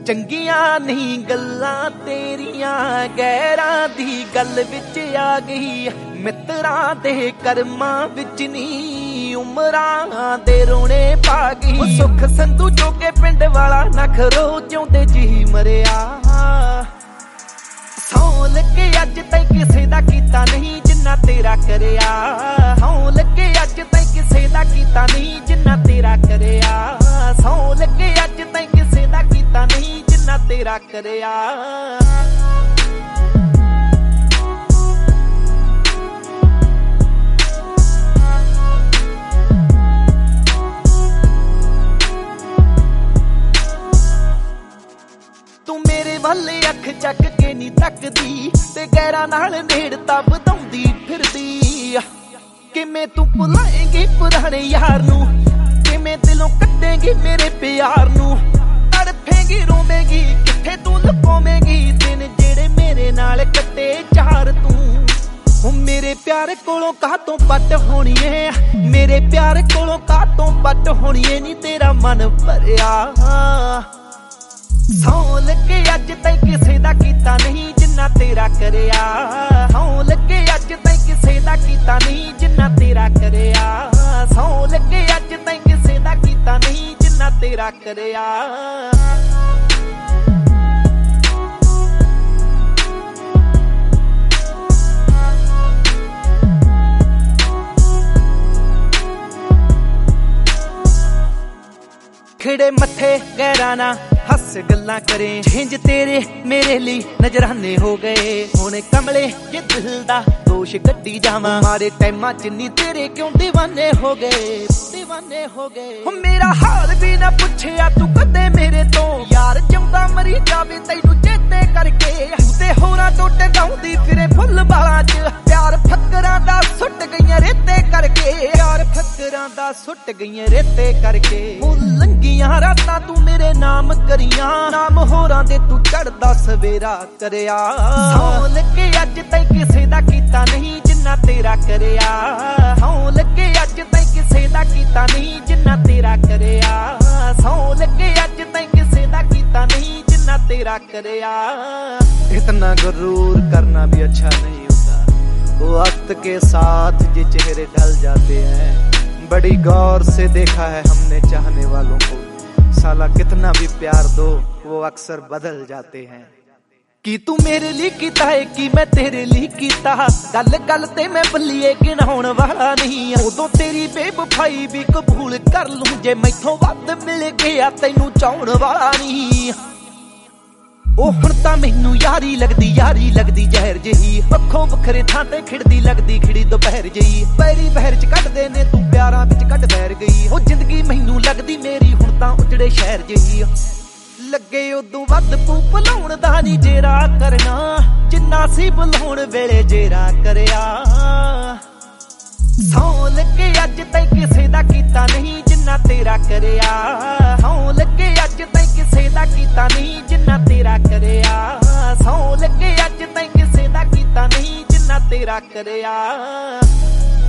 ਚੰਗੀਆਂ ਨਹੀਂ ਗੱਲਾਂ ਤੇਰੀਆਂ, ਗੈਰਾਂ ਦੀ ਗੱਲ ਵਿੱਚ ਆ ਗਈ। ਮਿੱਤਰਾਂ ਦੇ ਕਰਮਾਂ ਵਿੱਚ ਨੀ, ਉਮਰਾਂ ਦੇ ਰੋਣੇ ਪਾ ਗਈ। ਉਹ ਸੁੱਖ ਸੰਧੂ ਜੋ ਕੇ ਪਿੰਡ ਵਾਲਾ ਨਖਰੋ ਜਿਉਂਦੇ ਜੀ ਮਰਿਆ। ਸੌਂ ਲੱਗੇ ਅੱਜ ਤੈਂ ਕਿਸੇ ਦਾ ਕੀਤਾ ਨਹੀਂ ਜਿੰਨਾ ਤੇਰਾ ਕਰਿਆ। ਸੌਂ ਲੱਗੇ ਅੱਜ ਤੈਂ ਕਿਸੇ ਦਾ ਕੀਤਾ ਨਹੀਂ ਜਿੰਨਾ ਤੇਰਾ ਕਰਿਆ। ਸੌਂ ਲੱਗੇ ਅੱਜ ਤੈਂ ਕਿਸੇ ਦਾ ਕੀਤਾ ਨਹੀਂ ਜਿੰਨਾ ਤੇਰਾ ਕਰਿਆ। ਤੂੰ ਮੇਰੇ ਵੱਲ ਅੱਖ ਚੱਕ ਕੇ ਨੀ ਤੱਕਦੀ, ਤੇ ਗੈਰਾਂ ਨਾਲ ਨੇੜਤਾ ਵਧਾਉਂਦੀ ਫਿਰਦੀ। ਕਿਵੇਂ ਤੂੰ ਭੁਲਾਏਂਗੀ ਪੁਰਾਣੇ ਯਾਰ ਨੂੰ, ਕਿਵੇਂ ਦਿਲੋਂ ਕੱਢੇਂਗੀ ਮੇਰੇ ਪਿਆਰ ਨੂੰ। ਤੜਫੇਂਗੀ ਰੋਵੇਂਗੀ ਕਿੱਥੇ ਤੂੰ ਲੁਕਾਵੇਂਗੀ ਦਿਨ ਜਿਹੜੇ ਮੇਰੇ ਨਾਲ ਕੱਟੇ ਚਾਰ ਤੂੰ। ਉਹ ਮੇਰੇ ਪਿਆਰ ਕੋਲੋਂ ਕਾਹਤੋਂ ਪੱਟ ਹੋਣੀਏ, ਮੇਰੇ ਪਿਆਰ ਕੋਲੋਂ ਕਾਹਤੋਂ ਪੱਟ ਹੋਣੀਏ ਨੀ ਤੇਰਾ ਮਨ ਭਰਿਆ। ਸੌਂ ਲੱਗੇ ਅੱਜ ਤੈਂ ਕਿਸੇ ਦਾ ਕੀਤਾ ਨਹੀਂ ਜਿੰਨਾ ਤੇਰਾ ਕਰਿਆ। ਸੌਂ ਲੱਗੇ ਅੱਜ ਤੈਂ ਕਿਸੇ ਦਾ ਕੀਤਾ ਨਹੀਂ ਜਿੰਨਾ ਤੇਰਾ ਕਰਿਆ। ਸੌਂ ਲੱਗੇ ਅੱਜ ਤੈਂ ਕਿਸੇ ਦਾ ਕੀਤਾ ਨਹੀਂ ਜਿੰਨਾ ਤੇਰਾ ਕਰਿਆ। ਖਿੜੇ ਮੱਥੇ ਗੈਰਾਂ ਨਾ ਹੱਸ ਗੱਲਾਂ ਕਰੇ, ਜਿੰਜ ਤੇਰੇ ਮੇਰੇ ਲਈ ਨਜ਼ਰਾਨੇ ਹੋ ਗਏ। ਹੁਣ ਕਮਲੇ ਜੇ ਦਿਲ ਦਾ ਦੋਸ਼ ਕੱਢੀ ਜਾਵਾਂ, ਮਾਰੇ ਟਾਈਮਾਂ ਚ ਨੀ ਤੇਰੇ ਕਿਉਂ ਦੀਵਾਨੇ ਹੋ ਗਏ, ਦੀਵਾਨੇ ਹੋ ਗਏ। ਮੇਰਾ ਹਾਲ ਵੀ ਨਾ ਪੁੱਛਿਆ ਤੂੰ ਕਦੇ ਮੇਰੇ ਤੋਂ, ਯਾਰ ਜਿਉਂਦਾ ਮਰੀ ਜਾਵੇ ਤੈਨੂੰ ਚੇਤੇ ਕਰਕੇ। ਤੇ ਹੋਰਾਂ ਤੋਂ ਟੰਗਾਉਂਦੀ ਫਿਰੇ ਫੁੱਲ ਬਾਲਾਂ ਚ, ਪਿਆਰ ਫੱਕਰਾਂ ਦਾ ਸੁੱਟ ਗਈਆਂ ਰੇਤੇ ਕਰਕੇ। ਪਿਆਰ ਫੱਕਰਾਂ ਦਾ ਸੁੱਟ ਗਈਆਂ ਰੇਤੇ ਕਰਕੇ। ਲੰਗੀਆਂ ਰਾਤਾਂ ਤੂੰ ਮੇਰੇ ਨਾਮ ਕਰੀਆਂ, ਨਾਮ ਹੋਰਾਂ ਦੇ ਤੂੰ ਚੜਦਾ ਸਵੇਰਾ ਕਰਿਆ। ਸੌਂ ਲੱਗੇ ਅੱਜ ਤੈਂ ਕਿਸੇ ਦਾ ਕੀਤਾ ਨਹੀਂ ਜਿੰਨਾ ਤੇਰਾ ਕਰਿਆ। ਸੌਂ ਲੱਗੇ ਅੱਜ ਤੈਂ ਕਿਸੇ ਦਾ ਕੀਤਾ ਨਹੀਂ ਜਿੰਨਾ ਤੇਰਾ ਕਰਿਆ। ਸੌਂ ਲੱਗੇ ਅੱਜ ਤੈਂ ਕਿਸੇ ਦਾ ਕੀਤਾ ਨਹੀਂ ਜਿੰਨਾ तेरा करया। इतना गुरूर करना भी अच्छा नहीं होता, वक्त के साथ ये चेहरे ढल जाते हैं। बड़ी गौर से देखा है हमने चाहने वालों को, साला कितना भी प्यार दो वो अक्सर बदल जाते हैं। कि तू मेरे लिए कीता है कि मैं तेरे लिए कीता, गल गल ते मैं बल्लिए गिनाउण वाला नहीं। उदों तेरी बेवफाई भी कबूल कर लूं जे मैथों वध मिल गया तैनू चाउण वाला नहीं। ओ हुण तां मैनू यारी लगदी जहर जही, अखों वखरे थां ते खिड़दी लगदी खिड़ी दोपहर जही। पैरी बहर च कढदे ने तू प्यारां विच कढ बैर गई, ओ जिंदगी मैनू लगदी मेरी हुण तां उजड़े शहर जही। लगे उदों वध पू भुलाउण दा नी जेरा करना, जिन्ना सी भुलाउण वेले जेरा करया। सौं लगे अज तैं किसे दा कीता नहीं जिन्ना तेरा करया। सौं लगे अज तैं किसे दा कीता नहीं जिन्ना तेरा करया। सौं लगे अज तैं किसे दा कीता नहीं जिन्ना तेरा करया।